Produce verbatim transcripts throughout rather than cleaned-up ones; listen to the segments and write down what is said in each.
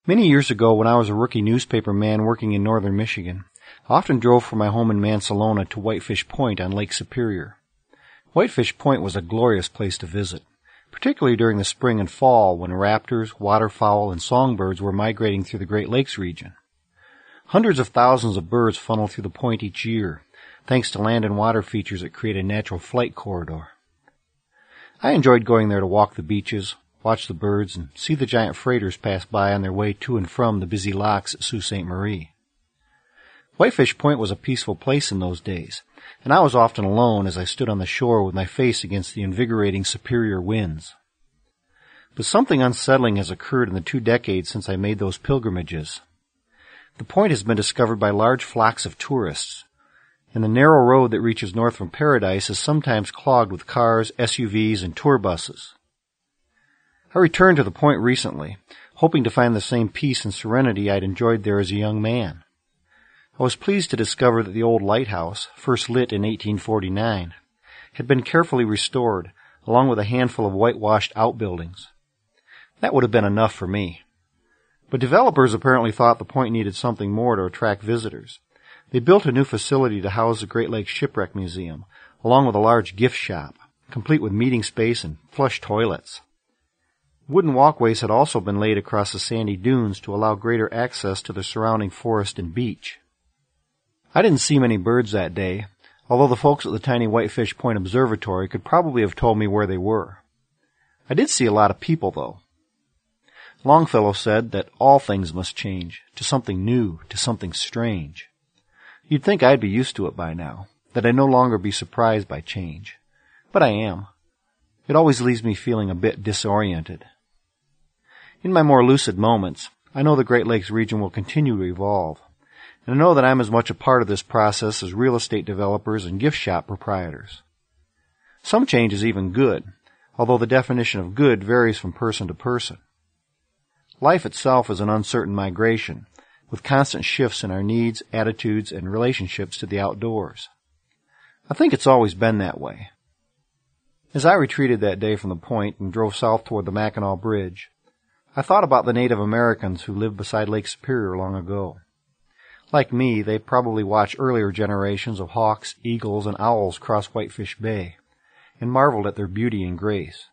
Many years ago, when I was a rookie newspaper man working in northern Michigan, I often drove from my home in Mansalona to Whitefish Point on Lake Superior. Whitefish Point was a glorious place to visit, particularly during the spring and fall when raptors, waterfowl, and songbirds were migrating through the Great Lakes region. Hundreds of thousands of birds funnel through the point each year, thanks to land and water features that create a natural flight corridor. I enjoyed going there to walk the beaches, watch the birds, and see the giant freighters pass by on their way to and from the busy locks at Sault Ste. Marie. Whitefish Point was a peaceful place in those days, and I was often alone as I stood on the shore with my face against the invigorating Superior winds. But something unsettling has occurred in the two decades since I made those pilgrimages. The point has been discovered by large flocks of tourists, and the narrow road that reaches north from Paradise is sometimes clogged with cars, S U Vs, and tour buses. I returned to the point recently, hoping to find the same peace and serenity I'd enjoyed there as a young man. I was pleased to discover that the old lighthouse, first lit in eighteen forty-nine, had been carefully restored, along with a handful of whitewashed outbuildings. That would have been enough for me. But developers apparently thought the point needed something more to attract visitors. They built a new facility to house the Great Lakes Shipwreck Museum, along with a large gift shop, complete with meeting space and flush toilets. Wooden walkways had also been laid across the sandy dunes to allow greater access to the surrounding forest and beach. I didn't see many birds that day, although the folks at the tiny Whitefish Point Observatory could probably have told me where they were. I did see a lot of people, though. Longfellow said that all things must change, to something new, to something strange. You'd think I'd be used to it by now, that I'd no longer be surprised by change. But I am. It always leaves me feeling a bit disoriented. In my more lucid moments, I know the Great Lakes region will continue to evolve, and I know that I'm as much a part of this process as real estate developers and gift shop proprietors. Some change is even good, although the definition of good varies from person to person. Life itself is an uncertain migration, with constant shifts in our needs, attitudes, and relationships to the outdoors. I think it's always been that way. As I retreated that day from the point and drove south toward the Mackinac Bridge, I thought about the Native Americans who lived beside Lake Superior long ago. Like me, they probably watched earlier generations of hawks, eagles, and owls cross Whitefish Bay, and marveled at their beauty and grace.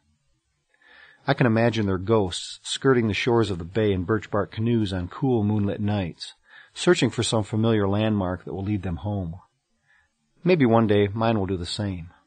I can imagine their ghosts skirting the shores of the bay in birch bark canoes on cool moonlit nights, searching for some familiar landmark that will lead them home. Maybe one day mine will do the same.